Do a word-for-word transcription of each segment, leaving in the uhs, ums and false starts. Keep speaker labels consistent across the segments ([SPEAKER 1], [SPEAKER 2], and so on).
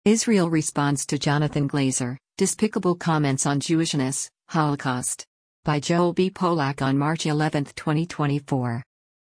[SPEAKER 1] Israel responds to Jonathan Glazer, Despicable Comments on Jewishness, Holocaust. By Joel B. Polak on March eleventh, twenty twenty-four.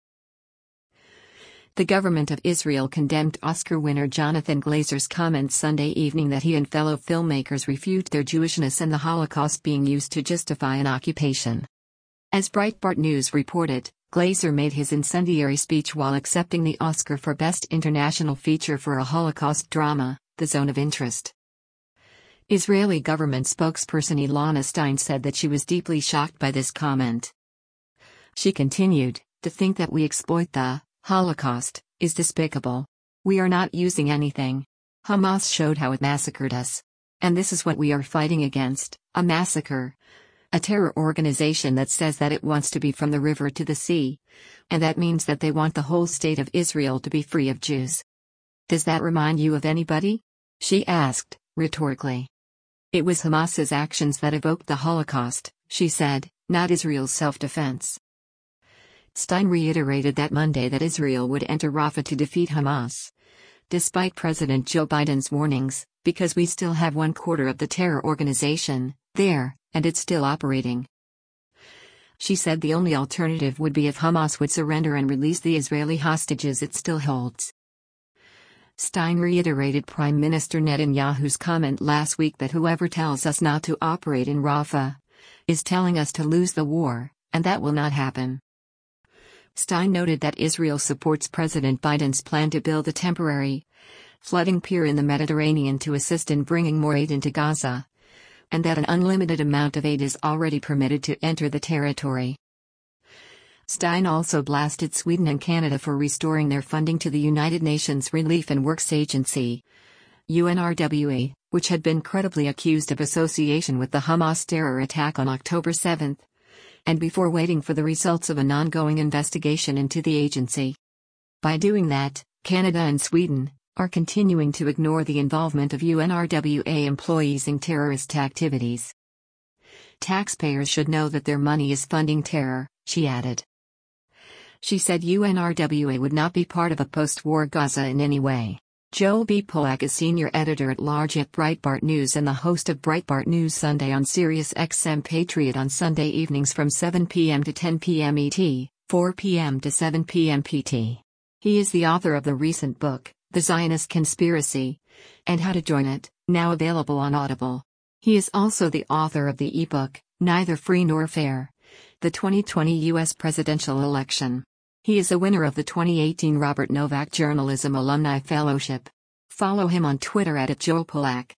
[SPEAKER 1] The government of Israel condemned Oscar winner Jonathan Glazer's comments Sunday evening that he and fellow filmmakers refute their Jewishness and the Holocaust being used to justify an occupation. As Breitbart News reported, Glazer made his incendiary speech while accepting the Oscar for Best International Feature for a Holocaust drama, The Zone of Interest. Israeli government spokesperson Ilana Stein said that she was deeply shocked by this comment. She continued, "To think that we exploit the Holocaust is despicable. We are not using anything. Hamas showed how it massacred us. And this is what we are fighting against, a massacre. A terror organization that says that it wants to be from the river to the sea. And that means that they want the whole state of Israel to be free of Jews. Does that remind you of anybody?" she asked, rhetorically. "It was Hamas's actions that evoked the Holocaust," she said, "not Israel's self-defense." Stein reiterated that Monday that Israel would enter Rafah to defeat Hamas. Despite President Joe Biden's warnings, because we still have one quarter of the terror organization there, and it's still operating. She said the only alternative would be if Hamas would surrender and release the Israeli hostages it still holds. Stein reiterated Prime Minister Netanyahu's comment last week that whoever tells us not to operate in Rafah is telling us to lose the war, and that will not happen. Stein noted that Israel supports President Biden's plan to build a temporary flooding pier in the Mediterranean to assist in bringing more aid into Gaza, and that an unlimited amount of aid is already permitted to enter the territory. Stein also blasted Sweden and Canada for restoring their funding to the United Nations Relief and Works Agency, U N R W A, which had been credibly accused of association with the Hamas terror attack on October seventh, and before waiting for the results of an ongoing investigation into the agency. By doing that, Canada and Sweden are continuing to ignore the involvement of U N R W A employees in terrorist activities. Taxpayers should know that their money is funding terror, she added. She said U N R W A would not be part of a post-war Gaza in any way. Joel B. Polak is senior editor-at-large at Breitbart News and the host of Breitbart News Sunday on Sirius X M Patriot on Sunday evenings from seven p m to ten p m E T, four p m to seven p m P T. He is the author of the recent book, The Zionist Conspiracy, and How to Join It, now available on Audible. He is also the author of the ebook, Neither Free Nor Fair: The twenty twenty U S Presidential Election. He is a winner of the twenty eighteen Robert Novak Journalism Alumni Fellowship. Follow him on Twitter at Joel Polak.